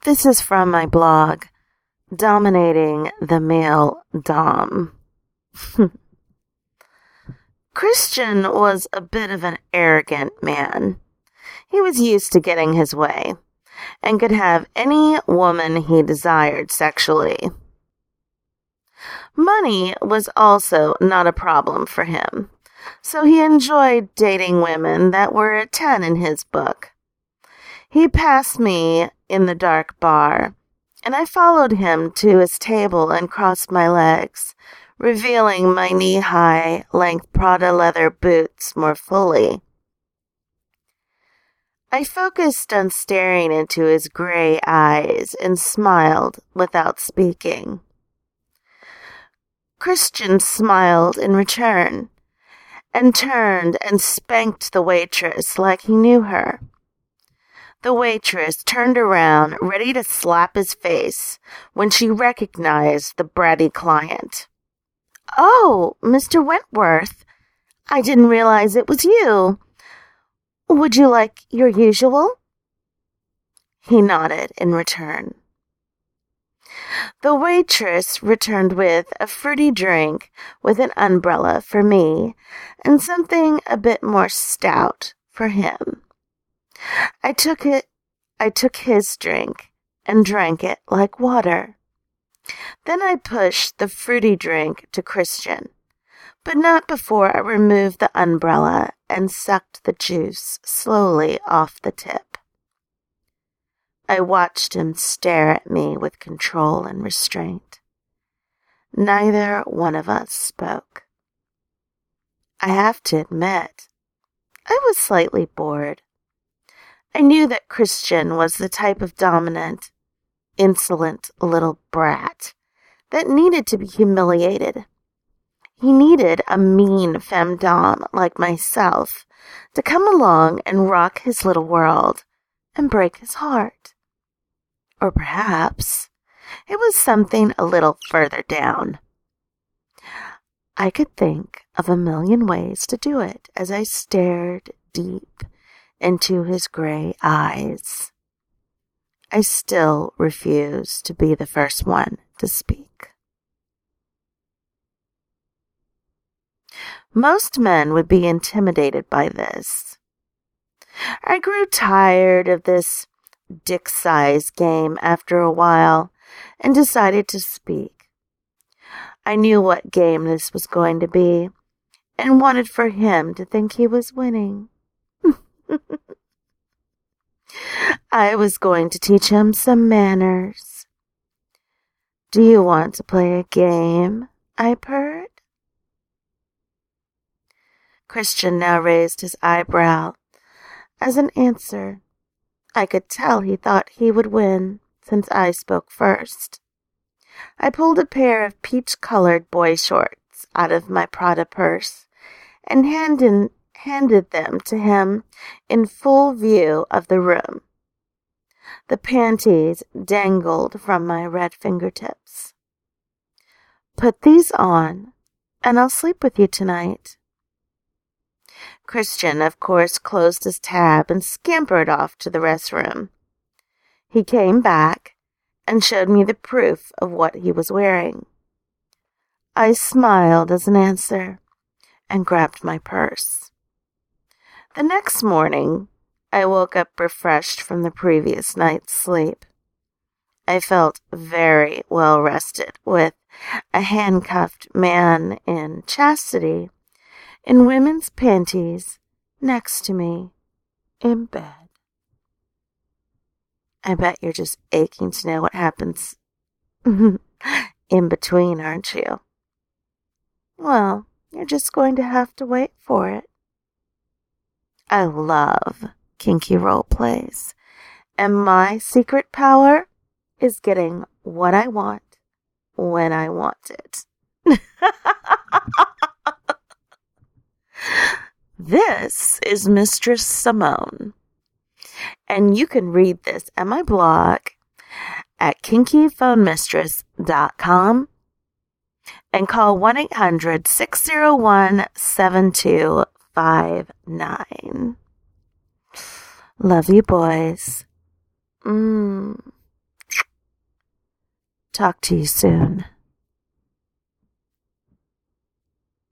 This is from my blog, Dominating the Male Dom. Christian was a bit of an arrogant man. He was used to getting his way and could have any woman he desired sexually. Money was also not a problem for him, so he enjoyed dating women that were a 10 in his book. He passed me in the dark bar, and I followed him to his table and crossed my legs, revealing my knee-high length Prada leather boots more fully. I focused on staring into his gray eyes and smiled without speaking. Christian smiled in return and turned and spanked the waitress like he knew her. The waitress turned around, ready to slap his face, when she recognized the bratty client. "Oh, Mr. Wentworth, I didn't realize it was you. Would you like your usual?" He nodded in return. The waitress returned with a fruity drink with an umbrella for me and something a bit more stout for him. I took his drink and drank it like water. Then I pushed the fruity drink to Christian, but not before I removed the umbrella and sucked the juice slowly off the tip. I watched him stare at me with control and restraint. Neither one of us spoke. I have to admit, I was slightly bored. I knew that Christian was the type of dominant, insolent little brat that needed to be humiliated. He needed a mean femdom like myself to come along and rock his little world and break his heart. Or perhaps it was something a little further down. I could think of a million ways to do it as I stared deep into his gray eyes. I still refuse to be the first one to speak. Most men would be intimidated by this. I grew tired of this dick-size game after a while and decided to speak. I knew what game this was going to be and wanted for him to think he was winning. I was going to teach him some manners. "Do you want to play a game?" I purred. Christian now raised his eyebrow as an answer. I could tell he thought he would win, since I spoke first. I pulled a pair of peach-colored boy shorts out of my Prada purse and handed them to him in full view of the room. The panties dangled from my red fingertips. "Put these on, and I'll sleep with you tonight." Christian, of course, closed his tab and scampered off to the restroom. He came back and showed me the proof of what he was wearing. I smiled as an answer and grabbed my purse. The next morning, I woke up refreshed from the previous night's sleep. I felt very well rested with a handcuffed man in chastity in women's panties next to me in bed. I bet you're just aching to know what happens in between, aren't you? Well, you're just going to have to wait for it. I love kinky role plays, and my secret power is getting what I want when I want it. This is Mistress Simone, and you can read this at my blog at kinkyphonemistress.com and call 1-800-601-7259. Love you, boys. Talk to you soon.